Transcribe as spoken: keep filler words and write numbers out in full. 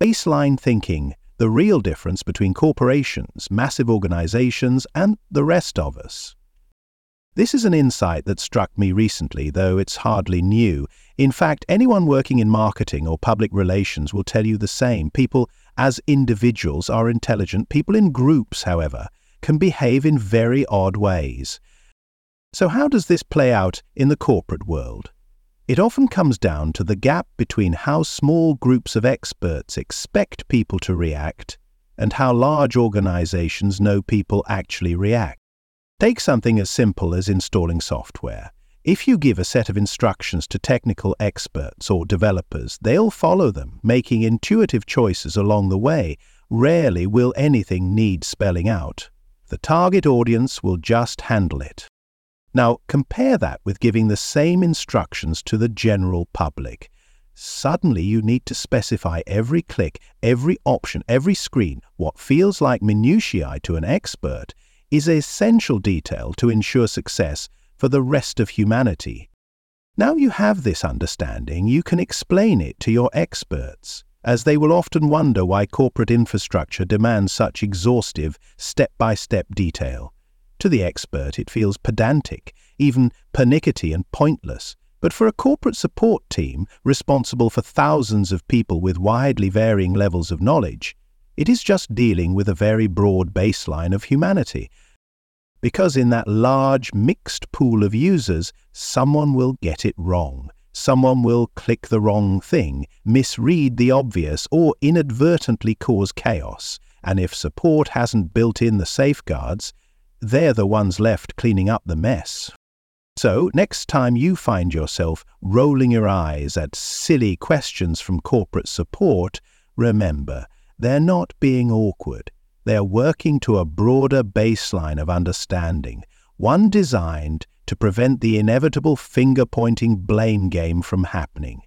Baseline thinking, the real difference between corporations, massive organizations, and the rest of us. This is an insight that struck me recently, though it's hardly new. In fact, anyone working in marketing or public relations will tell you the same. People as individuals are intelligent. People in groups, however, can behave in very odd ways. So how does this play out in the corporate world? It often comes down to the gap between how small groups of experts expect people to react and how large organizations know people actually react. Take something as simple as installing software. If you give a set of instructions to technical experts or developers, they'll follow them, making intuitive choices along the way. Rarely will anything need spelling out. The target audience will just handle it. Now, compare that with giving the same instructions to the general public. Suddenly you need to specify every click, every option, every screen. What feels like minutiae to an expert is essential detail to ensure success for the rest of humanity. Now you have this understanding, you can explain it to your experts, as they will often wonder why corporate infrastructure demands such exhaustive, step-by-step detail. To the expert, it feels pedantic, even pernickety and pointless. But for a corporate support team responsible for thousands of people with widely varying levels of knowledge, it is just dealing with a very broad baseline of humanity. Because in that large, mixed pool of users, someone will get it wrong. Someone will click the wrong thing, misread the obvious, or inadvertently cause chaos. And if support hasn't built in the safeguards, they're the ones left cleaning up the mess. So, next time you find yourself rolling your eyes at silly questions from corporate support, remember, they're not being awkward. They're working to a broader baseline of understanding, one designed to prevent the inevitable finger-pointing blame game from happening.